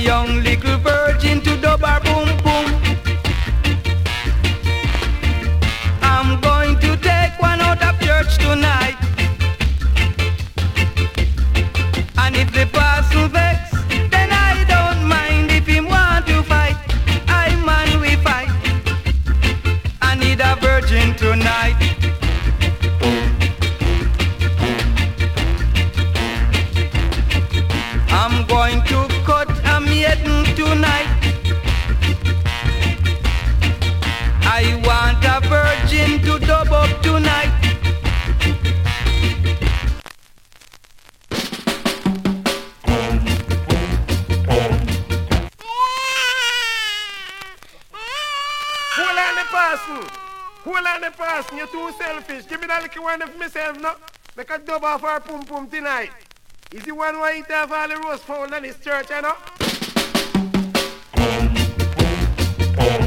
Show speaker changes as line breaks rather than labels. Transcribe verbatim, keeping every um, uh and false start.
young little virgin to dub her boom boom. I'm going to take one out of church tonight. And if the person vex, then I don't mind. If him want to fight, I man we fight. I need a virgin tonight. I'm going to cut a maiden tonight. I want a virgin to dub up tonight.
Hold on the person. Hold on the person. You're too selfish. Give me that little one of myself now. Make a dub off our pum pum tonight. Is the one who eat off all the roast fowl in his church, you know?